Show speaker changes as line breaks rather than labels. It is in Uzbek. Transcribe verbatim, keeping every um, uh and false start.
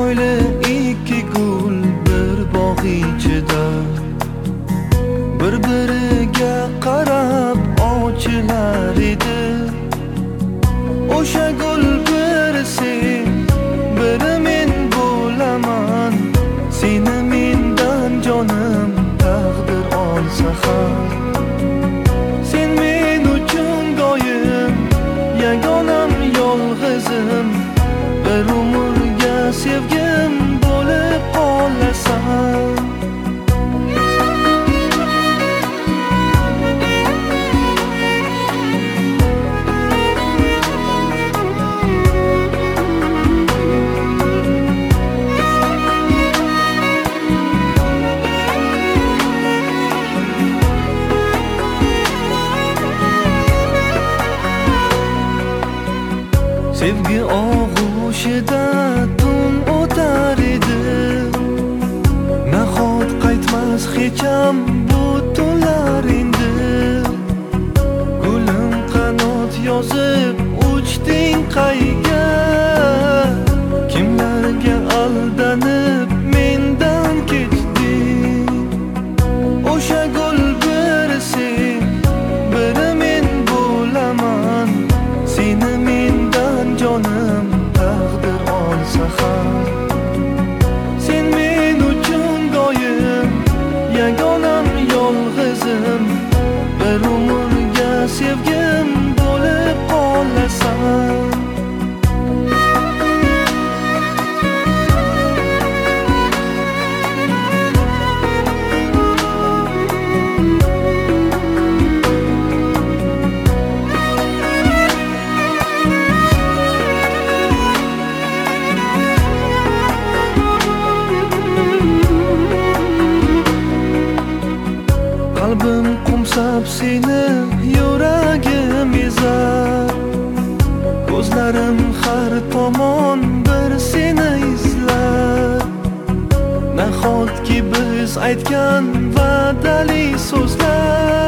chiroyli ikki gul bir bog' ichida bir-biriga qarab ochilar edi. O'sha gul biri sen, biri men bo'laman. Seni mendan jonim taqdir olsa ham, sen men uchun doim yagonam, yolg'izim. Bir umrga sevgim bo'lib qolasan. Sevgi og'ushida tun o'tar edi. Nahot qaytmas hecham bu tunlar endi. Gulim qanot yozib uchding qayga, kimlarga aldanib mendan kechding. O'sha gul biri sen, biri men bo'laman. Seni mendan jonim taqdir olsa ham, sen men uchun doim yagonam, yolg'izim. Bir umrga sevgim bo'lib qolasan. Qalbim qumsab seni, yuragim ezar. Ko'zlarim har tomon bir seni izlar. Nahotki biz aytgan va'dali so'zlar